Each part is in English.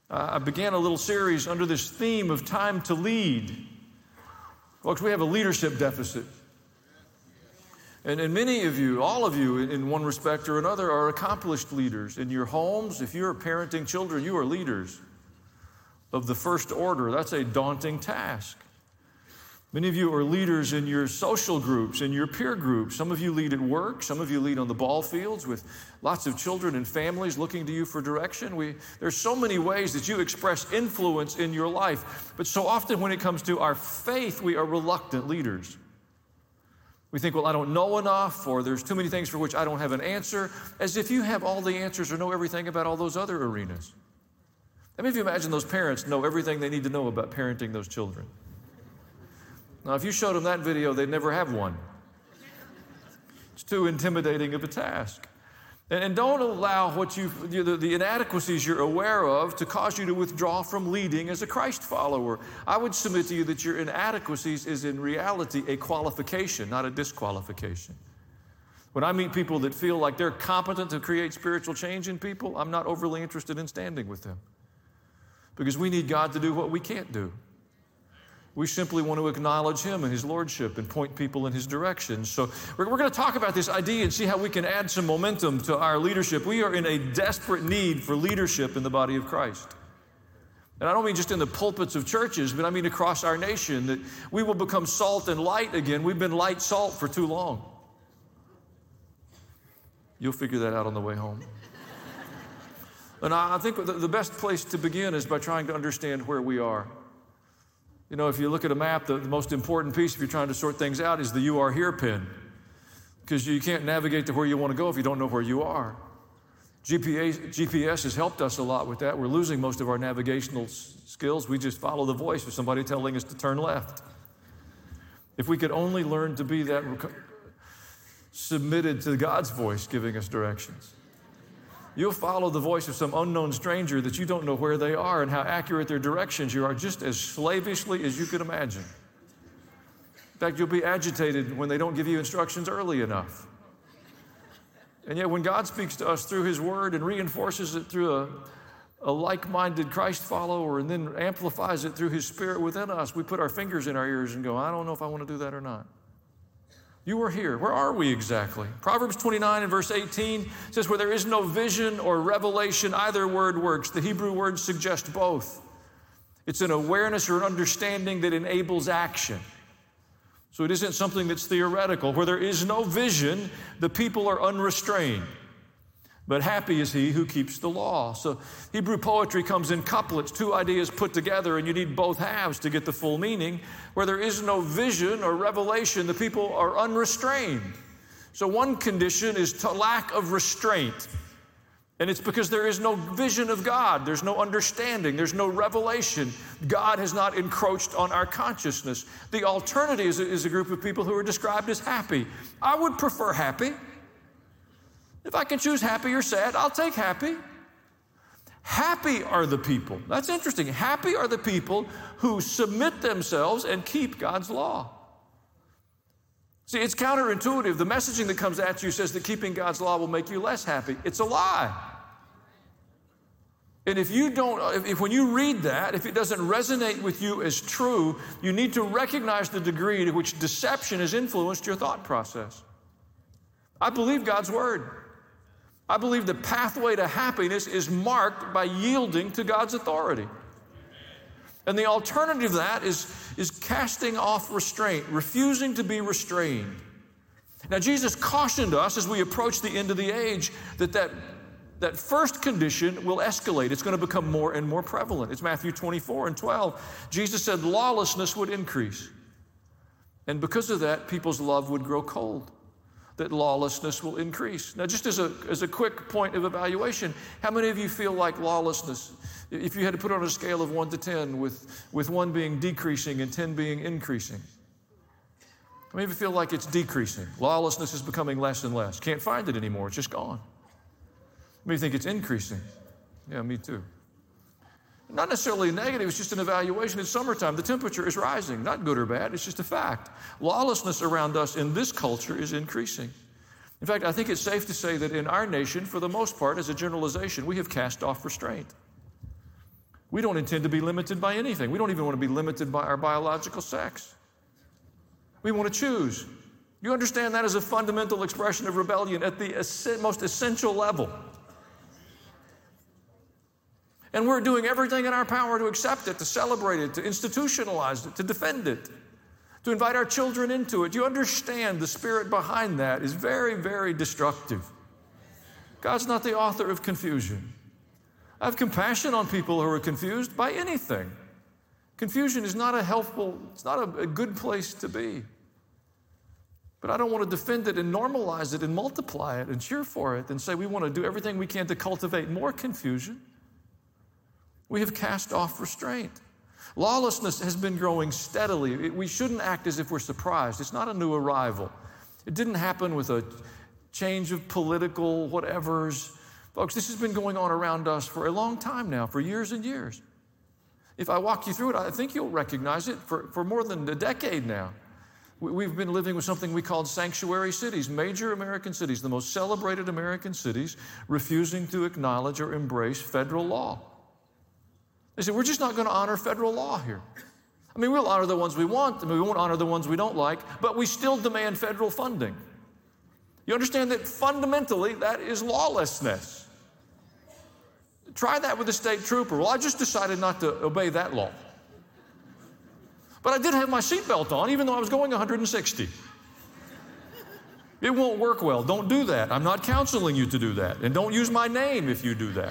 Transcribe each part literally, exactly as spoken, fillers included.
Uh, I began a little series under this theme of time to lead. Folks, we have a leadership deficit. And, and many of you, all of you, in, in one respect or another, are accomplished leaders. In your homes, if you're parenting children, you are leaders of the first order. That's a daunting task. Many of you are leaders in your social groups, in your peer groups. Some of you lead at work. Some of you lead on the ball fields with lots of children and families looking to you for direction. We, there's so many ways that you express influence in your life. But so often when it comes to our faith, we are reluctant leaders. We think, well, I don't know enough, or there's too many things for which I don't have an answer, as if you have all the answers or know everything about all those other arenas. How many of you imagine those parents know everything they need to know about parenting those children? Now, if you showed them that video, they'd never have one. It's too intimidating of a task. And, and don't allow what you, the, the inadequacies you're aware of to cause you to withdraw from leading as a Christ follower. I would submit to you that your inadequacies is in reality a qualification, not a disqualification. When I meet people that feel like they're competent to create spiritual change in people, I'm not overly interested in standing with them. Because we need God to do what we can't do. We simply want to acknowledge Him and His Lordship and point people in His direction. So we're, we're going to talk about this idea and see how we can add some momentum to our leadership. We are in a desperate need for leadership in the body of Christ. And I don't mean just in the pulpits of churches, but I mean across our nation, that we will become salt and light again. We've been light salt for too long. You'll figure that out on the way home. And I think the best place to begin is by trying to understand where we are. You know, if you look at a map, the, the most important piece, if you're trying to sort things out, is the "You Are Here" pin. Because you can't navigate to where you want to go if you don't know where you are. G P A, G P S has helped us a lot with that. We're losing most of our navigational s- skills. We just follow the voice of somebody telling us to turn left. If we could only learn to be that rec- submitted to God's voice giving us directions. You'll follow the voice of some unknown stranger that you don't know where they are and how accurate their directions you are, just as slavishly as you could imagine. In fact, you'll be agitated when they don't give you instructions early enough. And yet when God speaks to us through His Word and reinforces it through a, a like-minded Christ follower and then amplifies it through His Spirit within us, we put our fingers in our ears and go, I don't know if I want to do that or not. You are here. Where are we exactly? Proverbs twenty-nine and verse eighteen says, where there is no vision or revelation, either word works. The Hebrew words suggest both. It's an awareness or an understanding that enables action. So it isn't something that's theoretical. Where there is no vision, the people are unrestrained. But happy is he who keeps the law. So Hebrew poetry comes in couplets, two ideas put together, and you need both halves to get the full meaning. Where there is no vision or revelation, the people are unrestrained. So one condition is to lack of restraint. And it's because there is no vision of God. There's no understanding. There's no revelation. God has not encroached on our consciousness. The alternative is a, is a group of people who are described as happy. I would prefer happy. If I can choose happy or sad, I'll take happy. Happy are the people. That's interesting. Happy are the people who submit themselves and keep God's law. See, it's counterintuitive. The messaging that comes at you says that keeping God's law will make you less happy. It's a lie. And if you don't, if, if when you read that, if it doesn't resonate with you as true, you need to recognize the degree to which deception has influenced your thought process. I believe God's word. I believe the pathway to happiness is marked by yielding to God's authority. And the alternative to that is, is casting off restraint, refusing to be restrained. Now, Jesus cautioned us as we approach the end of the age that that, that first condition will escalate. It's going to become more and more prevalent. It's Matthew twenty-four and twelve. Jesus said lawlessness would increase. And because of that, people's love would grow cold. That lawlessness will increase. Now, just as a, as a quick point of evaluation, how many of you feel like lawlessness, if you had to put it on a scale of one to ten, with, with one being decreasing and ten being increasing? How many of you feel like it's decreasing? Lawlessness is becoming less and less. Can't find it anymore. It's just gone. How many think it's increasing? Yeah, me too. Not necessarily negative, it's just an evaluation. It's summertime, the temperature is rising, not good or bad, it's just a fact. Lawlessness around us in this culture is increasing. In fact, I think it's safe to say that in our nation, for the most part, as a generalization, we have cast off restraint. We don't intend to be limited by anything. We don't even want to be limited by our biological sex. We want to choose. You understand that as a fundamental expression of rebellion at the es- most essential level. And we're doing everything in our power to accept it, to celebrate it, to institutionalize it, to defend it, to invite our children into it. You understand the spirit behind that is very, very destructive. God's not the author of confusion. I have compassion on people who are confused by anything. Confusion is not a helpful, it's not a, a good place to be. But I don't want to defend it and normalize it and multiply it and cheer for it and say we want to do everything we can to cultivate more confusion. We have cast off restraint. Lawlessness has been growing steadily. We shouldn't act as if we're surprised. It's not a new arrival. It didn't happen with a change of political whatevers. Folks, this has been going on around us for a long time now, for years and years. If I walk you through it, I think you'll recognize it. For, for more than a decade now, we've been living with something we called sanctuary cities, major American cities, the most celebrated American cities, refusing to acknowledge or embrace federal law. They say, we're just not going to honor federal law here. I mean, we'll honor the ones we want, and we won't honor the ones we don't like, but we still demand federal funding. You understand that fundamentally that is lawlessness. Try that with a state trooper. Well, I just decided not to obey that law. But I did have my seatbelt on, even though I was going one hundred sixty. It won't work well. Don't do that. I'm not counseling you to do that. And don't use my name if you do that.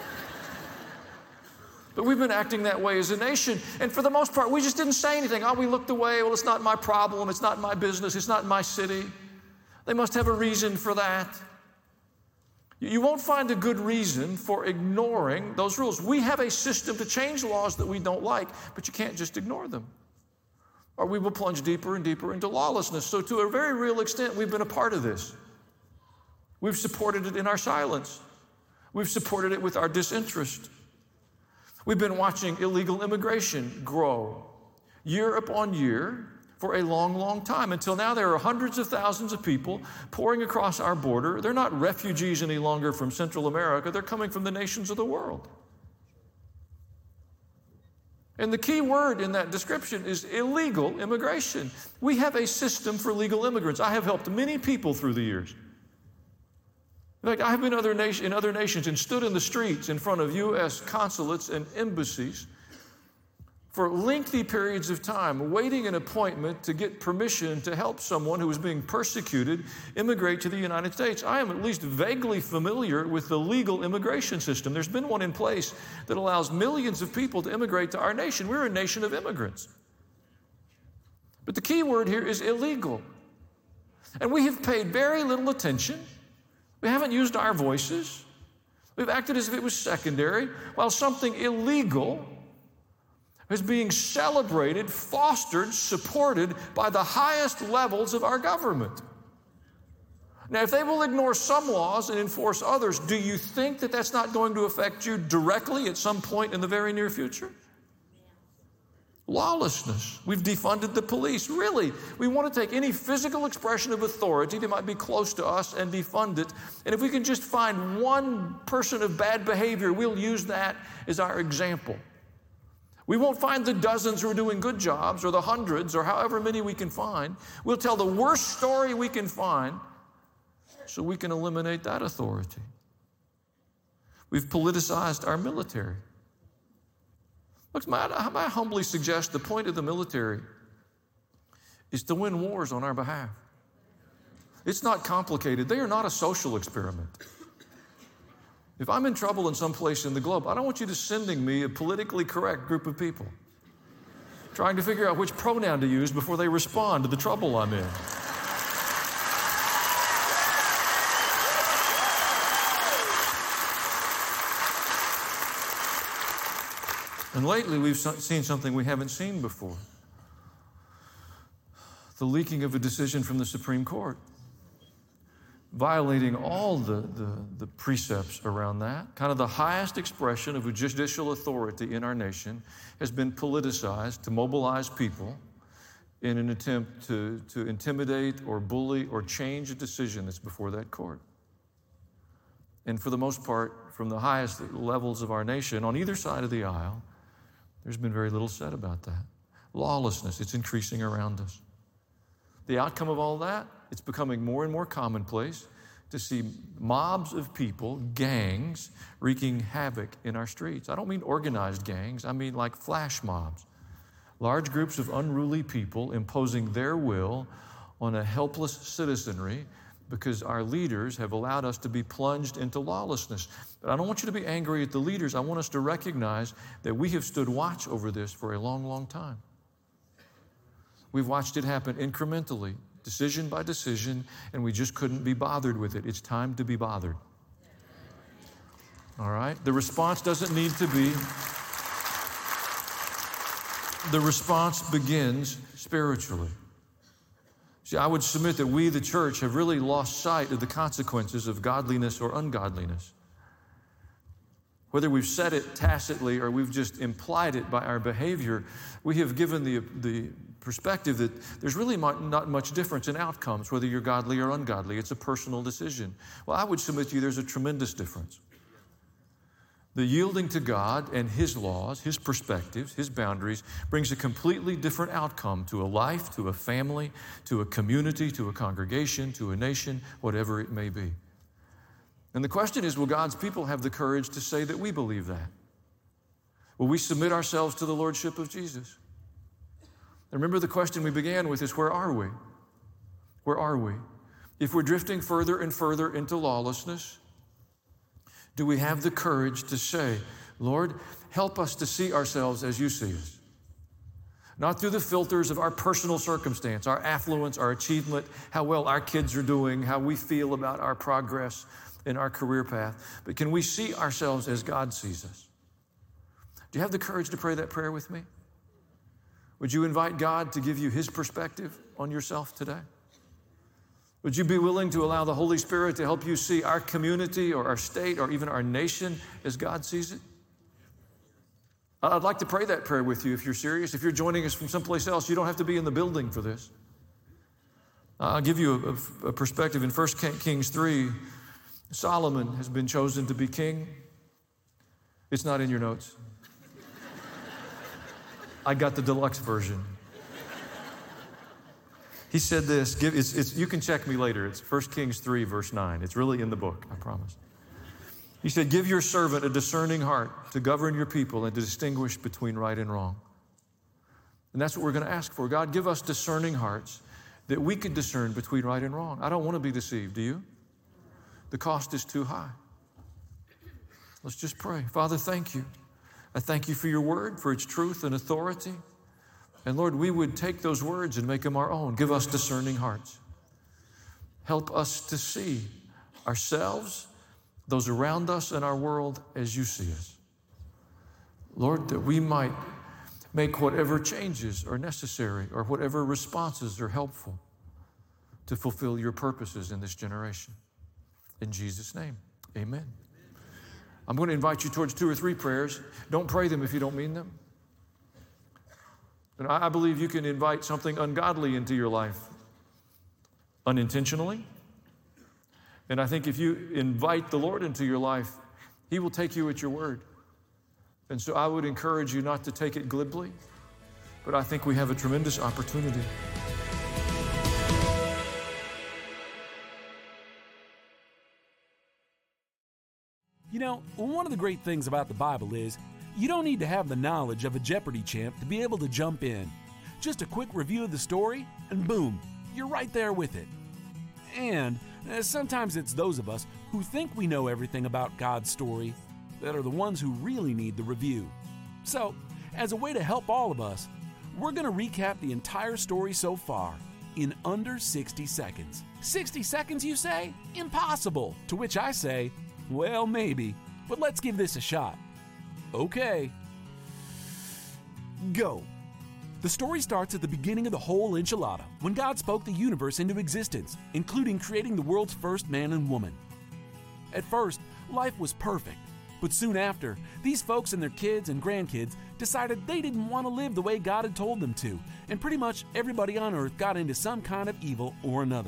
But we've been acting that way as a nation. And for the most part, we just didn't say anything. Oh, we looked away. Well, it's not my problem. It's not my business. It's not my city. They must have a reason for that. You won't find a good reason for ignoring those rules. We have a system to change laws that we don't like, but you can't just ignore them, or we will plunge deeper and deeper into lawlessness. So to a very real extent, we've been a part of this. We've supported it in our silence. We've supported it with our disinterest. We've been watching illegal immigration grow year upon year for a long, long time. Until now, there are hundreds of thousands of people pouring across our border. They're not refugees any longer from Central America. They're coming from the nations of the world. And the key word in that description is illegal immigration. We have a system for legal immigrants. I have helped many people through the years. In fact, I have been other nation, in other nations and stood in the streets in front of U S consulates and embassies for lengthy periods of time, waiting an appointment to get permission to help someone who was being persecuted immigrate to the United States. I am at least vaguely familiar with the legal immigration system. There's been one in place that allows millions of people to immigrate to our nation. We're a nation of immigrants. But the key word here is illegal. And we have paid very little attention. We haven't used our voices. We've acted as if it was secondary, while something illegal is being celebrated, fostered, supported by the highest levels of our government. Now, if they will ignore some laws and enforce others, do you think that that's not going to affect you directly at some point in the very near future? Lawlessness. We've defunded the police. Really, we want to take any physical expression of authority that might be close to us and defund it. And if we can just find one person of bad behavior, we'll use that as our example. We won't find the dozens who are doing good jobs or the hundreds or however many we can find. We'll tell the worst story we can find so we can eliminate that authority. We've politicized our military. Look, may I, may I humbly suggest the point of the military is to win wars on our behalf. It's not complicated. They are not a social experiment. If I'm in trouble in some place in the globe, I don't want you to sending me a politically correct group of people trying to figure out which pronoun to use before they respond to the trouble I'm in. And lately, we've seen something we haven't seen before. The leaking of a decision from the Supreme Court, violating all the, the, the precepts around that. Kind of the highest expression of a judicial authority in our nation has been politicized to mobilize people in an attempt to, to intimidate or bully or change a decision that's before that court. And for the most part, from the highest levels of our nation, on either side of the aisle, there's been very little said about that. Lawlessness, it's increasing around us. The outcome of all that, it's becoming more and more commonplace to see mobs of people, gangs, wreaking havoc in our streets. I don't mean organized gangs, I mean like flash mobs. Large groups of unruly people imposing their will on a helpless citizenry because our leaders have allowed us to be plunged into lawlessness. But I don't want you to be angry at the leaders. I want us to recognize that we have stood watch over this for a long, long time. We've watched it happen incrementally, decision by decision, and we just couldn't be bothered with it. It's time to be bothered. All right? The response doesn't need to be, the response begins spiritually. See, I would submit that we, the church, have really lost sight of the consequences of godliness or ungodliness. Whether we've said it tacitly or we've just implied it by our behavior, we have given the, the perspective that there's really not much difference in outcomes, whether you're godly or ungodly. It's a personal decision. Well, I would submit to you there's a tremendous difference. The yielding to God and His laws, His perspectives, His boundaries brings a completely different outcome to a life, to a family, to a community, to a congregation, to a nation, whatever it may be. And the question is, will God's people have the courage to say that we believe that? Will we submit ourselves to the lordship of Jesus? And remember the question we began with is, where are we? Where are we? If we're drifting further and further into lawlessness, do we have the courage to say, Lord, help us to see ourselves as you see us? Not through the filters of our personal circumstance, our affluence, our achievement, how well our kids are doing, how we feel about our progress in our career path, but can we see ourselves as God sees us? Do you have the courage to pray that prayer with me? Would you invite God to give you His perspective on yourself today? Would you be willing to allow the Holy Spirit to help you see our community or our state or even our nation as God sees it? I'd like to pray that prayer with you if you're serious. If you're joining us from someplace else, you don't have to be in the building for this. I'll give you a, a perspective. In First Kings three, Solomon has been chosen to be king. It's not in your notes. I got the deluxe version. He said this, give, it's, it's, you can check me later. It's First Kings three, verse nine. It's really in the book, I promise. He said, give your servant a discerning heart to govern your people and to distinguish between right and wrong. And that's what we're going to ask for. God, give us discerning hearts that we can discern between right and wrong. I don't want to be deceived, do you? The cost is too high. Let's just pray. Father, thank you. I thank you for your word, for its truth and authority. And Lord, we would take those words and make them our own. Give us discerning hearts. Help us to see ourselves, those around us and our world as you see us. Lord, that we might make whatever changes are necessary or whatever responses are helpful to fulfill your purposes in this generation. In Jesus' name, amen. I'm going to invite you towards two or three prayers. Don't pray them if you don't mean them. And I believe you can invite something ungodly into your life unintentionally. And I think if you invite the Lord into your life, He will take you at your word. And so I would encourage you not to take it glibly, but I think we have a tremendous opportunity. You know, one of the great things about the Bible is you don't need to have the knowledge of a Jeopardy champ to be able to jump in. Just a quick review of the story, and boom, you're right there with it. And uh, sometimes it's those of us who think we know everything about God's story that are the ones who really need the review. So, as a way to help all of us, we're going to recap the entire story so far in under sixty seconds. sixty seconds, you say? Impossible! To which I say, well, maybe, but let's give this a shot. Okay. Go. The story starts at the beginning of the whole enchilada, when God spoke the universe into existence, including creating the world's first man and woman. At first, life was perfect, but soon after, these folks and their kids and grandkids decided they didn't want to live the way God had told them to, and pretty much everybody on earth got into some kind of evil or another.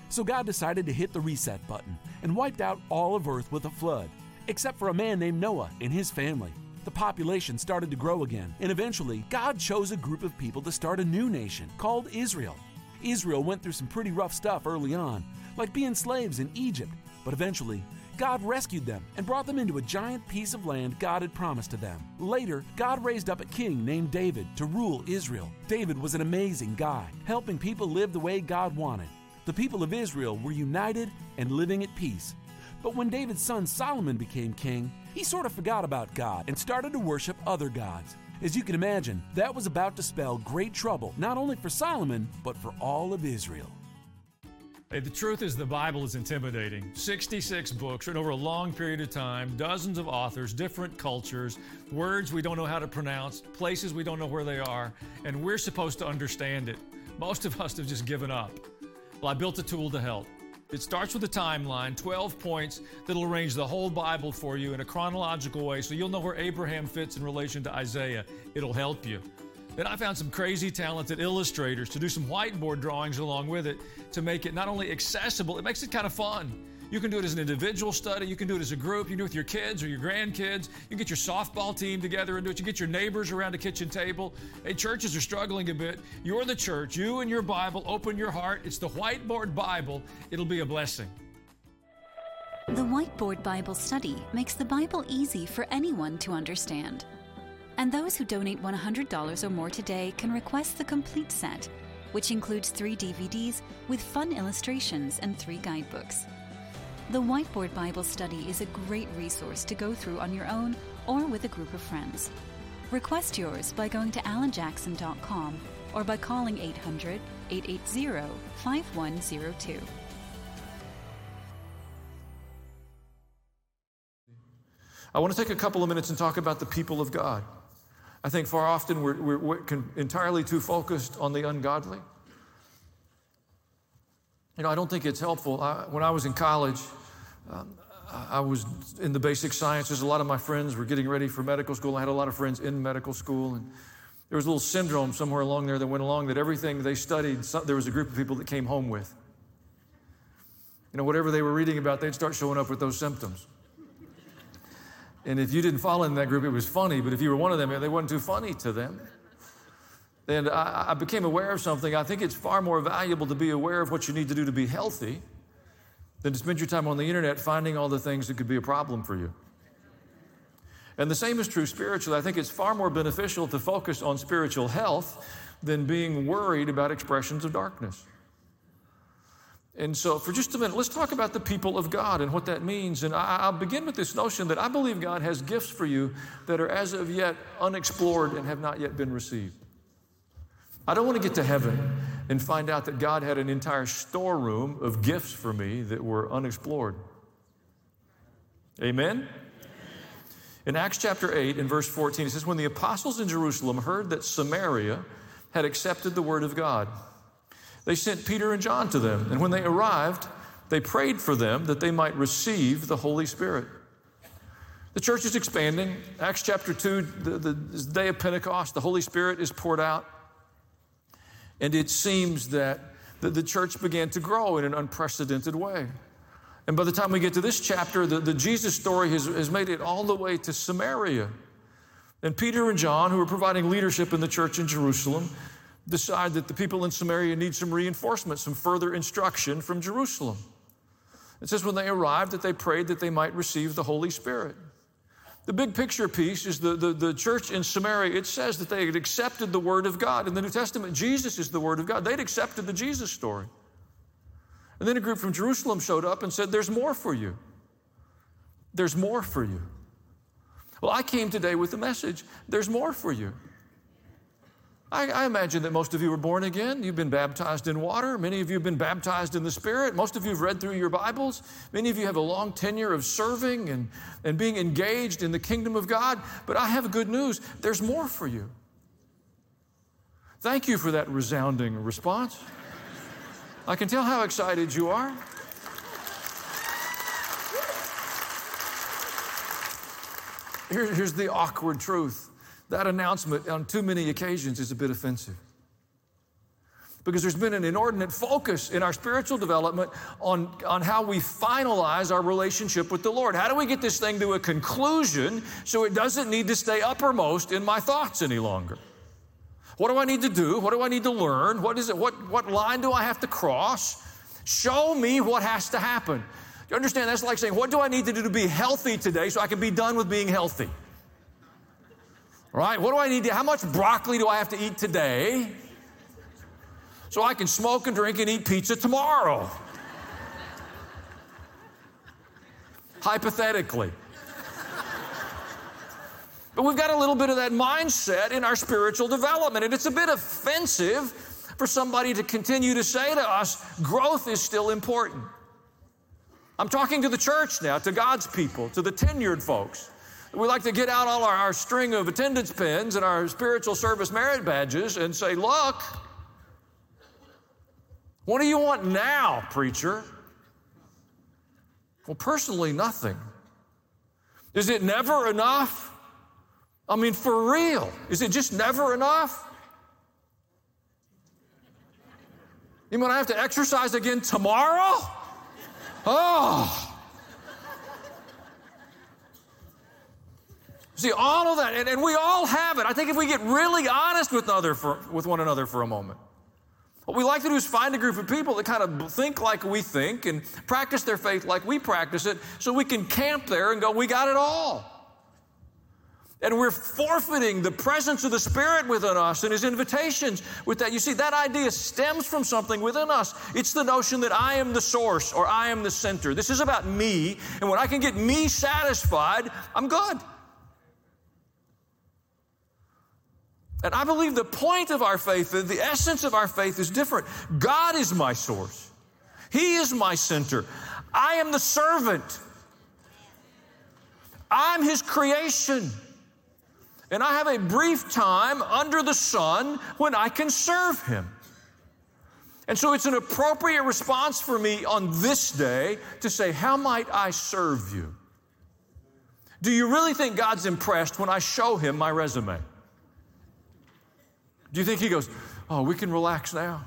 So God decided to hit the reset button and wiped out all of Earth with a flood, except for a man named Noah and his family. The population started to grow again, and eventually God chose a group of people to start a new nation called Israel. Israel went through some pretty rough stuff early on, like being slaves in Egypt, but eventually God rescued them and brought them into a giant piece of land God had promised to them. Later, God raised up a king named David to rule Israel. David was an amazing guy, helping people live the way God wanted. The people of Israel were united and living at peace. But when David's son Solomon became king, he sort of forgot about God and started to worship other gods. As you can imagine, that was about to spell great trouble, not only for Solomon, but for all of Israel. Hey, the truth is the Bible is intimidating. sixty-six books written over a long period of time, dozens of authors, different cultures, words we don't know how to pronounce, places we don't know where they are, and we're supposed to understand it. Most of us have just given up. Well, I built a tool to help. It starts with a timeline, twelve points that'll arrange the whole Bible for you in a chronological way so you'll know where Abraham fits in relation to Isaiah. It'll help you. Then I found some crazy talented illustrators to do some whiteboard drawings along with it to make it not only accessible, it makes it kind of fun. You can do it as an individual study, you can do it as a group, you can do it with your kids or your grandkids, you can get your softball team together and do it, you can get your neighbors around a kitchen table. Hey, churches are struggling a bit. You're the church, you and your Bible, open your heart. It's the Whiteboard Bible. It'll be a blessing. The Whiteboard Bible Study makes the Bible easy for anyone to understand. And those who donate one hundred dollars or more today can request the complete set, which includes three D V Ds with fun illustrations and three guidebooks. The Whiteboard Bible Study is a great resource to go through on your own or with a group of friends. Request yours by going to alan jackson dot com or by calling eight hundred, eight eight zero, five one zero two. I want to take a couple of minutes and talk about the people of God. I think far often we're, we're, we're entirely too focused on the ungodly. You know, I don't think it's helpful. I, when I was in college, um, I was in the basic sciences. A lot of my friends were getting ready for medical school. I had a lot of friends in medical school. And there was a little syndrome somewhere along there that went along that everything they studied, there was a group of people that came home with. You know, whatever they were reading about, they'd start showing up with those symptoms. And if you didn't fall in that group, it was funny. But if you were one of them, they wasn't too funny to them. And I, I became aware of something. I think it's far more valuable to be aware of what you need to do to be healthy than to spend your time on the internet finding all the things that could be a problem for you. And the same is true spiritually. I think it's far more beneficial to focus on spiritual health than being worried about expressions of darkness. And so for just a minute, let's talk about the people of God and what that means. And I, I'll begin with this notion that I believe God has gifts for you that are as of yet unexplored and have not yet been received. I don't want to get to heaven and find out that God had an entire storeroom of gifts for me that were unexplored. Amen? In Acts chapter eight, in verse fourteen, it says, when the apostles in Jerusalem heard that Samaria had accepted the word of God, they sent Peter and John to them. And when they arrived, they prayed for them that they might receive the Holy Spirit. The church is expanding. Acts chapter two, the, the, the day of Pentecost, the Holy Spirit is poured out. And it seems that the, the church began to grow in an unprecedented way. And by the time we get to this chapter, the, the Jesus story has, has made it all the way to Samaria. And Peter and John, who are providing leadership in the church in Jerusalem, decide that the people in Samaria need some reinforcement, some further instruction from Jerusalem. It says when they arrived that they prayed that they might receive the Holy Spirit. The big picture piece is the, the, the church in Samaria. It says that they had accepted the Word of God. In the New Testament, Jesus is the Word of God. They'd accepted the Jesus story. And then a group from Jerusalem showed up and said, there's more for you. There's more for you. Well, I came today with the message, there's more for you. I, I imagine that most of you were born again. You've been baptized in water. Many of you have been baptized in the Spirit. Most of you have read through your Bibles. Many of you have a long tenure of serving and, and being engaged in the kingdom of God. But I have good news. There's more for you. Thank you for that resounding response. I can tell how excited you are. Here, here's the awkward truth. That announcement on too many occasions is a bit offensive. Because there's been an inordinate focus in our spiritual development on, on how we finalize our relationship with the Lord. How do we get this thing to a conclusion so it doesn't need to stay uppermost in my thoughts any longer? What do I need to do? What do I need to learn? What is it? What, what line do I have to cross? Show me what has to happen. You understand? That's like saying, what do I need to do to be healthy today so I can be done with being healthy? Right? What do I need to, how much broccoli do I have to eat today so I can smoke and drink and eat pizza tomorrow? Hypothetically. But we've got a little bit of that mindset in our spiritual development, and it's a bit offensive for somebody to continue to say to us, growth is still important. I'm talking to the church now, to God's people, to the tenured folks. We like to get out all our, our string of attendance pins and our spiritual service merit badges and say, look, what do you want now, preacher? Well, personally, nothing. Is it never enough? I mean, for real, is it just never enough? You mean I have to exercise again tomorrow? Oh. See, all of that, and, and we all have it. I think if we get really honest with, another for, with one another for a moment, what we like to do is find a group of people that kind of think like we think and practice their faith like we practice it so we can camp there and go, we got it all. And we're forfeiting the presence of the Spirit within us and His invitations with that. You see, that idea stems from something within us. It's the notion that I am the source or I am the center. This is about me, and when I can get me satisfied, I'm good. And I believe the point of our faith, the essence of our faith is different. God is my source. He is my center. I am the servant. I'm His creation. And I have a brief time under the sun when I can serve Him. And so it's an appropriate response for me on this day to say, how might I serve you? Do you really think God's impressed when I show Him my resume? Do you think He goes, oh, we can relax now?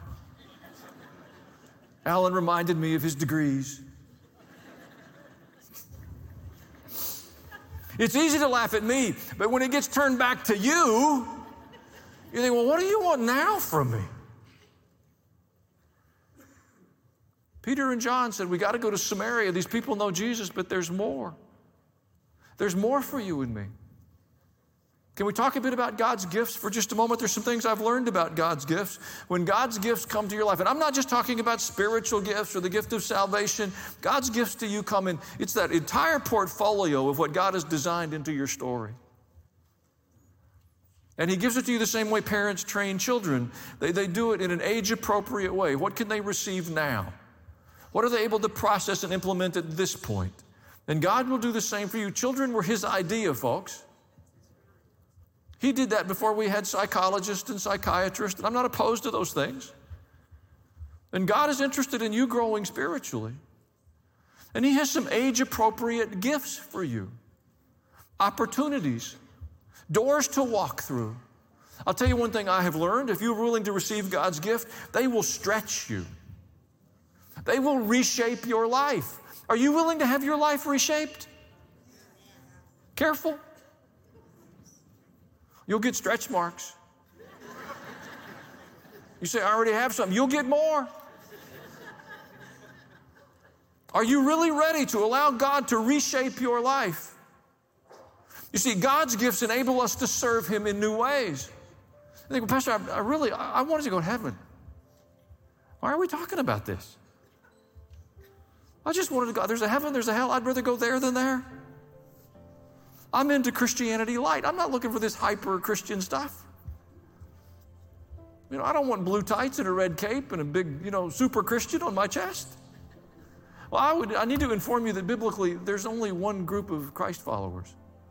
Alan reminded me of his degrees. It's easy to laugh at me, but when it gets turned back to you, you think, well, what do you want now from me? Peter and John said, we got to go to Samaria. These people know Jesus, but there's more. There's more for you and me. Can we talk a bit about God's gifts for just a moment? There's some things I've learned about God's gifts. When God's gifts come to your life, and I'm not just talking about spiritual gifts or the gift of salvation. God's gifts to you come in, it's that entire portfolio of what God has designed into your story. And He gives it to you the same way parents train children. They, they do it in an age-appropriate way. What can they receive now? What are they able to process and implement at this point? And God will do the same for you. Children were His idea, folks. He did that before we had psychologists and psychiatrists, and I'm not opposed to those things. And God is interested in you growing spiritually. And He has some age-appropriate gifts for you, opportunities, doors to walk through. I'll tell you one thing I have learned. If you're willing to receive God's gift, they will stretch you. They will reshape your life. Are you willing to have your life reshaped? Careful. You'll get stretch marks. You say, I already have some. You'll get more. Are you really ready to allow God to reshape your life? You see, God's gifts enable us to serve Him in new ways. I think, well, Pastor, I, I really, I, I wanted to go to heaven. Why are we talking about this? I just wanted to go. There's a heaven, there's a hell. I'd rather go there than there. I'm into Christianity light. I'm not looking for this hyper-Christian stuff. You know, I don't want blue tights and a red cape and a big, you know, super Christian on my chest. Well, I would. I need to inform you that biblically, there's only one group of Christ followers.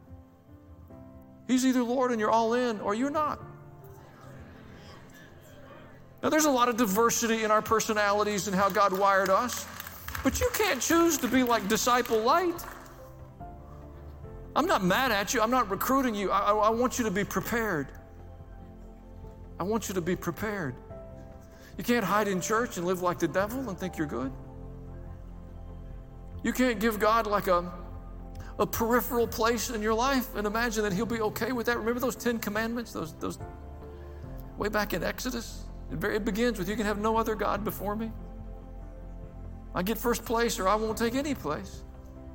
He's either Lord and you're all in, or you're not. Now, there's a lot of diversity in our personalities and how God wired us, but you can't choose to be like disciple light. I'm not mad at you. I'm not recruiting you. I, I want you to be prepared. I want you to be prepared. You can't hide in church and live like the devil and think you're good. You can't give God like a, a peripheral place in your life and imagine that he'll be okay with that. Remember those Ten Commandments, those, those way back in Exodus? It, it begins with, you can have no other God before me. I get first place or I won't take any place.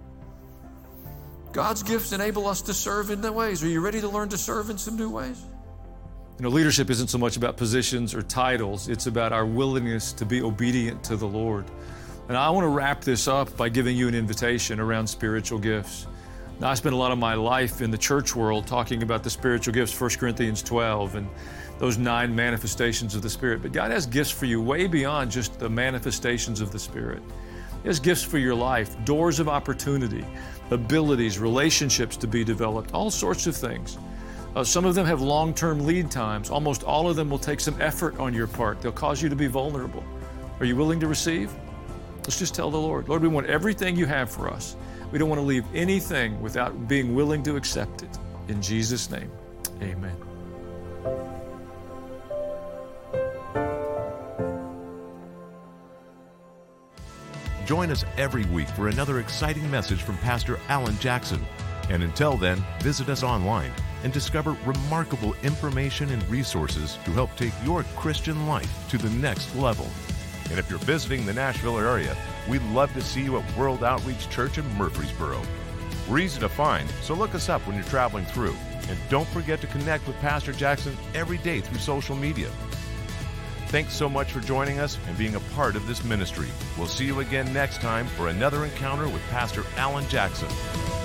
God's gifts enable us to serve in new ways. Are you ready to learn to serve in some new ways? You know, leadership isn't so much about positions or titles. It's about our willingness to be obedient to the Lord. And I want to wrap this up by giving you an invitation around spiritual gifts. Now, I spent a lot of my life in the church world talking about the spiritual gifts, First Corinthians twelve, and those nine manifestations of the Spirit. But God has gifts for you way beyond just the manifestations of the Spirit. He has gifts for your life, doors of opportunity, abilities, relationships to be developed, all sorts of things. Uh, some of them have long-term lead times. Almost all of them will take some effort on your part. They'll cause you to be vulnerable. Are you willing to receive? Let's just tell the Lord, Lord, we want everything you have for us. We don't want to leave anything without being willing to accept it. In Jesus' name, amen. Join us every week for another exciting message from Pastor Alan Jackson. And until then, visit us online and discover remarkable information and resources to help take your Christian life to the next level. And if you're visiting the Nashville area, we'd love to see you at World Outreach Church in Murfreesboro. We're easy to find, so look us up when you're traveling through. And don't forget to connect with Pastor Jackson every day through social media. Thanks so much for joining us and being a part of this ministry. We'll see you again next time for another encounter with Pastor Alan Jackson.